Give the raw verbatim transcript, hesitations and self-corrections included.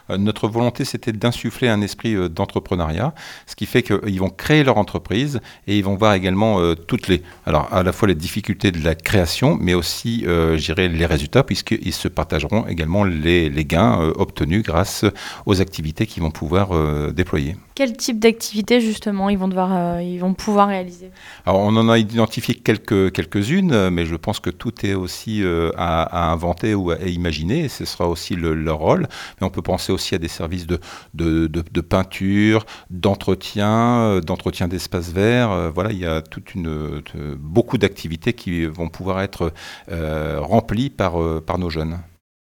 Euh, notre volonté, c'était d'insuffler un esprit euh, d'entrepreneuriat, ce qui fait qu'ils vont créer leur entreprise et ils vont voir également euh, toutes les, alors à la fois les difficultés de la création, mais aussi, euh, je dirais, les résultats, puisqu'ils se partageront également les, les gains euh, obtenus grâce aux activités qu'ils vont pouvoir euh, déployer. Quel type d'activité justement ils vont devoir, euh, ils vont pouvoir réaliser? Alors, on en a identifié quelques, quelques-unes, mais je pense que tout est aussi euh, à, à inventer ou à imaginer, et ce sera aussi le, leur rôle. Mais on peut penser aussi à des services de, de, de, de peinture, d'entretien, euh, d'entretien d'espaces verts. Euh, voilà, il y a toute une, de, beaucoup d'activités qui vont pouvoir être euh, remplies par, euh, par nos jeunes.